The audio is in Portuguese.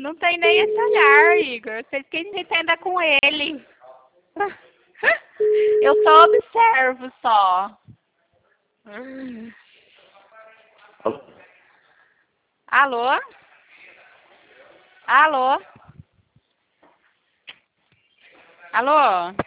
não tem nem esse olhar, Igor. Você quem entenda com ele. Eu só observo só. Alô? Alô? Alô?